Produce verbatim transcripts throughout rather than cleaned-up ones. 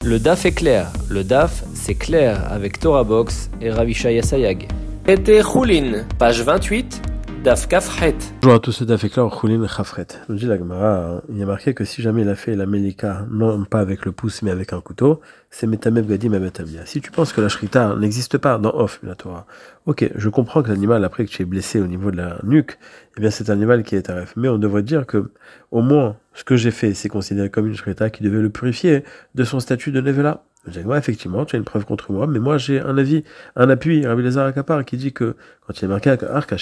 Le daf est clair. Le daf, c'est clair avec Torah Box et Ravi Shaya Sayag. Été Choulin, page vingt-huit, daf Kafret. Bonjour à tous, ce daf est clair, Choulin Kafret. Nous dit la Gemara, il y a marqué que si jamais il a fait la melika, non pas avec le pouce mais avec un couteau, c'est Metameb Gadim Abetamia. Si tu penses que la shrita n'existe pas dans Off, la Torah, ok, je comprends que l'animal, après que tu es blessé au niveau de la nuque, eh bien c'est un animal qui est taref. Mais on devrait dire que, au moins, ce que j'ai fait, c'est considéré comme une shrita qui devait le purifier de son statut de nevela. Moi, effectivement, tu as une preuve contre moi, mais moi j'ai un avis, un appui, Rabbi Elazar Akapar, qui dit que quand il est marqué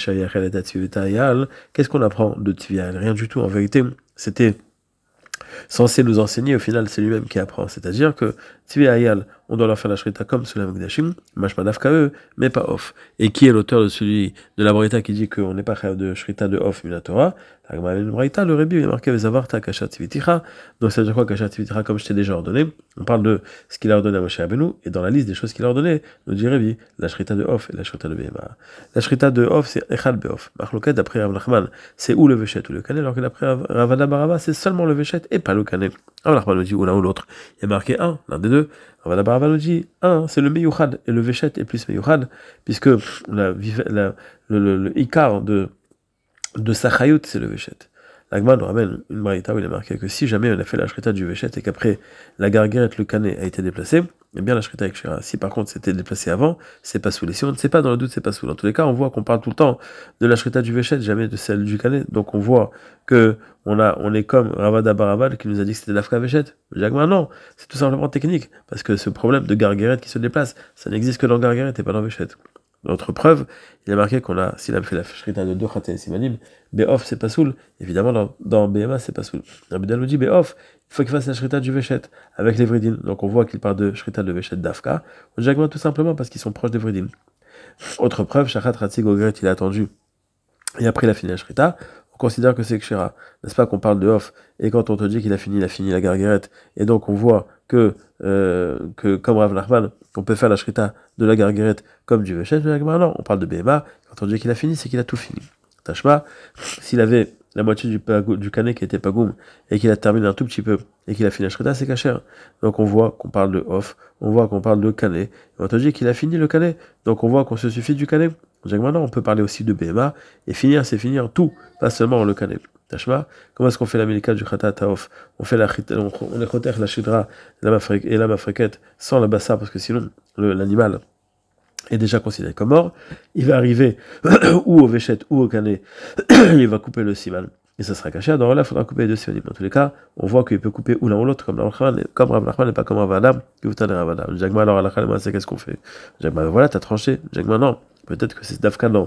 qu'est-ce qu'on apprend de Tvial? Rien du tout. En vérité, c'était censé nous enseigner, au final, c'est lui-même qui apprend. C'est-à-dire que Tvial, on doit leur faire la shrita comme Sulam Gdashim, Mashmanaf Kae, mais pas off. Et qui est l'auteur de celui de la Braïta qui dit qu'on n'est pas chayav de shrita de off, la Torah? La Braïta, le Rébi, il est marqué Vezavarta Kashat Tviticha. Donc ça veut dire quoi Kashat Tviticha, comme je t'ai déjà ordonné? On parle de ce qu'il a ordonné à Moshe Rabbeinu, et dans la liste des choses qu'il a ordonné, nous dit Rébi, la shrita de off et la shrita de Behema. La shrita de off, c'est Echad Beof. Marloket, d'après Rav Nachman, c'est ou le Véchet ou le Kané, alors que d'après Ravada Barava, c'est seulement le Véchet et pas le Kané. Rav Nachman nous dit ou l'un ou l'autre. Il y a marqué un, l'un des deux. Ravada Barava nous dit un, c'est le Meyuchad, et le Véchet est plus Meyuchad, puisque la, la, le, le, le Ikar de, de Sachayut, c'est le Véchet. L'Agma nous ramène une braïta où il est marqué que si jamais on a fait la shrita du Véchet et qu'après la garguerette, le canet a été déplacé, eh bien la shrita avec Shira. Si par contre c'était déplacé avant, c'est pas sous. Et si on ne sait pas, dans le doute, c'est pas sous. Dans tous les cas, on voit qu'on parle tout le temps de la shrita du Véchet, jamais de celle du canet. Donc on voit que on a, on est comme Ravada Baravad qui nous a dit que c'était l'Afka Véchet. L'Agma non, c'est tout simplement technique. Parce que ce problème de garguerette qui se déplace, ça n'existe que dans garguerette et pas dans Véchet. Notre preuve, il a marqué qu'on a, s'il a fait la shrita de deux khaté simanim, Beof c'est pas soul, évidemment dans, dans Behema c'est pas soul. Rabbi Dan nous dit Beof, il faut qu'il fasse la shrita du Véchet avec les vridin. Donc on voit qu'il parle de shrita de Véchet d'Afka, au Jagma tout simplement parce qu'ils sont proches des vridin. Autre preuve, Shachat Ratzig Ogret, il a attendu, et après il a fini la shrita, on considère que c'est Kshira. N'est-ce pas qu'on parle de off, et quand on te dit qu'il a fini, il a fini la garguerette, et donc on voit que, euh, que comme Rav Nachman, on peut faire la shrita de la garguerette comme du Véchet, non, on parle de Behema, quand on dit qu'il a fini, c'est qu'il a tout fini. Tashma, s'il avait la moitié du, du canet qui était pagoum, et qu'il a terminé un tout petit peu, et qu'il a fini la shrita, c'est kacher. Donc on voit qu'on parle de off, on voit qu'on parle de canet, et on te dit qu'il a fini le canet, donc on voit qu'on se suffit du canet. Maintenant, on peut parler aussi de Behema, et finir, c'est finir tout, pas seulement le canet. Tashma, comment est-ce qu'on fait la melika du khatat taof? On fait la on, on est choter la shidra et la mafreket sans la bassa, parce que sinon, le, l'animal est déjà considéré comme mort. Il va arriver ou au Véchet ou au canet, il va couper le siman. Et ça sera caché. Alors là, il faudra couper les deux simanim. Dans tous les cas, on voit qu'il peut couper ou l'un ou l'autre, comme Rav Nachman, et pas comme Rav Adam, qui vous t'a Rav Adam. Jagma, alors, à la c'est qu'est-ce qu'on fait? Jagma, voilà, t'as tranché. Jagma, non. Peut-être que c'est Dafka, non.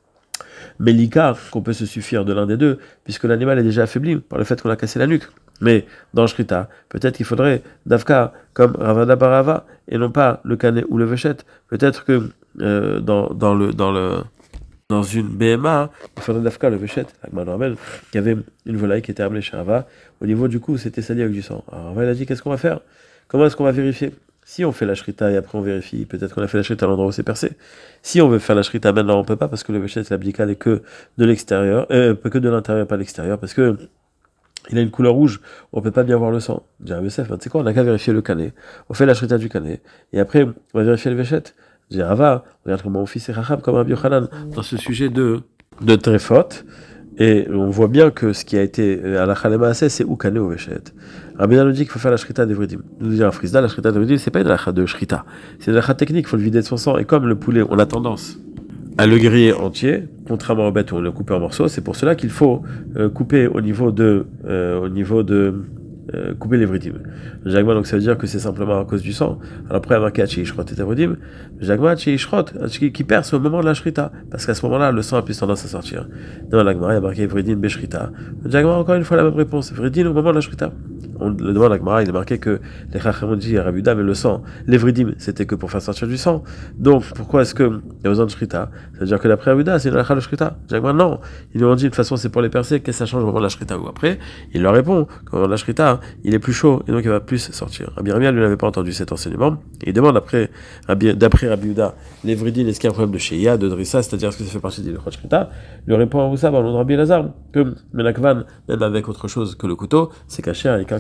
Mais l'Ikar, qu'on peut se suffire de l'un des deux, puisque l'animal est déjà affaibli par le fait qu'on a cassé la nuque. Mais dans Shrita, peut-être qu'il faudrait Dafka comme Ravada Barava, et non pas le Kané ou le Véchet. Peut-être que euh, dans, dans le dans le dans une B M A, il faudrait Dafka le Véchet. Agma Normel, qu'il y avait une volaille qui était amenée chez Rava. Au niveau du cou, c'était sali avec du sang. Alors Rava, il a dit, qu'est-ce qu'on va faire? Comment est-ce qu'on va vérifier? Si on fait la shrita et après on vérifie, peut-être qu'on a fait la shrita à l'endroit où c'est percé. Si on veut faire la shrita maintenant, on peut pas parce que le Véchet, l'abdika n'est que de l'extérieur, euh, que de l'intérieur, pas de l'extérieur, parce que il a une couleur rouge, on peut pas bien voir le sang. J'ai un Yosef, tu sais quoi, on a qu'à vérifier le canet. On fait la shrita du canet, et après, on va vérifier le Véchet. J'ai Rava, regarde comment mon fils est rachab, comme Rabbi Yochanan, dans ce sujet de, de Trefot. Et on voit bien que ce qui a été à la Chalema assez, c'est ou cané ou Véchet. Rabbi nous dit qu'il faut faire la shrita des vridim. Nous dit un frisda, la shrita des vridim, c'est pas une lacha de shrita. C'est une lacha technique, il faut le vider de son sang. Et comme le poulet, on a tendance à le griller entier, contrairement aux bêtes où on le coupe en morceaux, c'est pour cela qu'il faut euh, couper au niveau de, euh, au niveau de, euh, couper les vridim. Jagma, donc ça veut dire que c'est simplement à cause du sang. Alors après, il y a marqué Hachi Ishrot et vridim. Jagma, Hachi Ishrot, qui perce au moment de la shrita. Parce qu'à ce moment-là, le sang a plus tendance à sortir. Dans l'Agma, il y a marqué vridim beshrita. Jagma, encore une fois, la même réponse. Vridim au moment de la shrita. On le demande à l'Agma, il est marqué que les Chachamim dit à Rabbi Yuda, mais le sang, les vridim, c'était que pour faire sortir du sang. Donc, pourquoi est-ce qu'il y a besoin de shrita? Ça veut dire que d'après Rabbi Yuda, c'est une lacha de shrita. Jagma, non. Ils nous ont dit, de toute façon, c'est pour les percer, qu'est-ce que ça change au moment de la shrita ou après? Il leur répond, quand la shrita, il est plus chaud, et donc il va plus sortir. Rabbi Ramia, lui, n'avait pas entendu cet enseignement. Et il demande, après, Rabbi, d'après Rabbi Yuda, les vridim, est-ce qu'il y a un problème de Sheia, de Drissa, c'est-à-dire est-ce que ça fait partie des Lechot Shrita? Il répond à Moussa, par le nom de Rabbi Elazar, que Menakvan, même avec autre chose que le couteau, c'est caché, et quand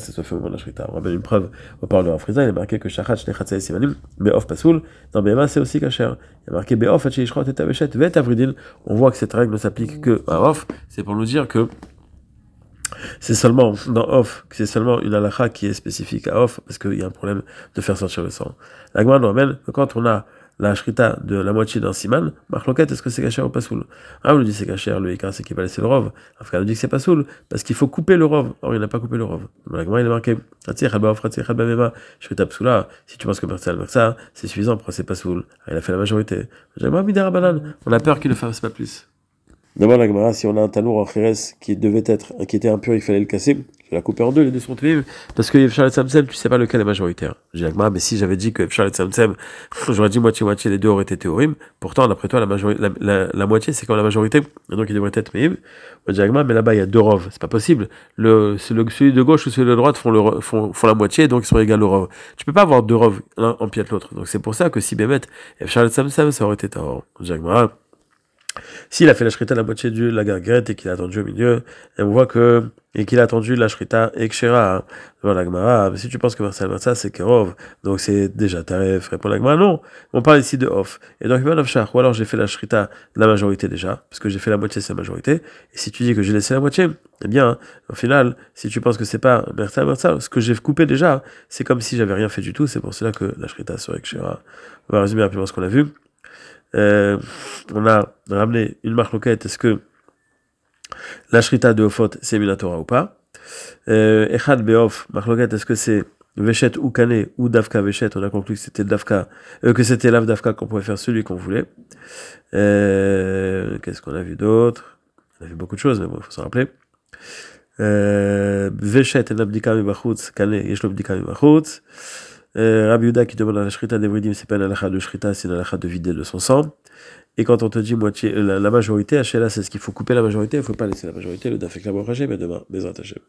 c'est soit fait au moment de la shrita. On ramène une preuve au parole de Rav Frizda, il est marqué que Shachat Shnechatsa et Simanim, Be'of Pasoul, dans Behema c'est aussi Kacher. Il y a marqué Be'of Hachi Yishrot et Taveshet, Vet Avridin. On voit que cette règle ne s'applique que à Off, c'est pour nous dire que c'est seulement dans Off, c'est seulement une halakha qui est spécifique à Off, parce qu'il y a un problème de faire sortir le sang. La Gemara nous ramène que quand on a la shrita de la moitié d'un siman, marloquette, est-ce que c'est caché ou pas soul? Ah, on nous dit c'est caché, le ikar c'est qu'il va laisser le rov. Enfin, on nous dit que c'est pas soul, parce qu'il faut couper le rov. Or, il n'a pas coupé le rov. Donc, la Gemara, il est marqué, shrita psoula, si tu penses que Mertzal Mertza, c'est suffisant, pourquoi c'est pas soul? Ah, il a fait la majorité. On a peur qu'il ne fasse pas plus. D'abord, la Gemara, si on a un tanour en chérès qui devait être, qui était impur, il fallait le casser. Je vais la couper en deux, les deux sont tués. Parce que Efshar et Tzamtzem, tu sais pas lequel est majoritaire. J'ai la Gemara, mais si j'avais dit que Efshar et Tzamtzem, j'aurais dit moitié-moitié, les deux auraient été théorim. Pourtant, d'après toi, la, majori- la, la, la moitié, c'est comme la majorité. Et donc, il devrait être meïm. On dit la Gemara, mais là-bas, il y a deux rov. C'est pas possible. Le, c'est le, celui de gauche ou celui de droite font, le, font, font la moitié, donc ils sont égaux au rov. Tu peux pas avoir deux rov, l'un empiète l'autre. Donc, c'est pour ça que si Bémet, Efshar et Tzamtzem, ça aurait été tard. On dit la Gemara, s'il a fait la shrita la moitié de la garguette et qu'il a attendu au milieu, et on voit que, et qu'il a attendu la shrita et kshera, hein, voilà, la Gemara, si tu penses que Marcel Matza c'est kerov, donc c'est déjà taref, répond la Gemara, non, on parle ici de off. Et donc, ou alors j'ai fait la shrita de la majorité déjà, parce que j'ai fait la moitié, c'est la majorité, et si tu dis que j'ai laissé la moitié, eh bien, au final, si tu penses que c'est pas Marcel Matza, ce que j'ai coupé déjà, c'est comme si j'avais rien fait du tout, c'est pour cela que la shrita serait kshera. On va résumer rapidement ce qu'on a vu. Euh, on a ramené une marloquette, est-ce que la shrita de Ofot c'est Minatora ou pas? Echad Beof, marloquette, est-ce que c'est Veshet ou Kane ou Davka Veshet? On a conclu que c'était Davka, euh, que c'était Lav Davka qu'on pouvait faire celui qu'on voulait. Euh, qu'est-ce qu'on a vu d'autre? On a vu beaucoup de choses, mais bon, il faut s'en rappeler. Veshet et Nabdika Mibachutz, Kane et Shlobdika Mibachutz. Euh, Rabbi Yehuda qui demande à la shrita d'Evridim, c'est pas une halakha de shrita, c'est une halakha de vider de son sang. Et quand on te dit moitié, la, la majorité, Hachela, c'est ce qu'il faut couper la majorité, il ne faut pas laisser la majorité, le daf avec la mais demain, Bezrat Hashem.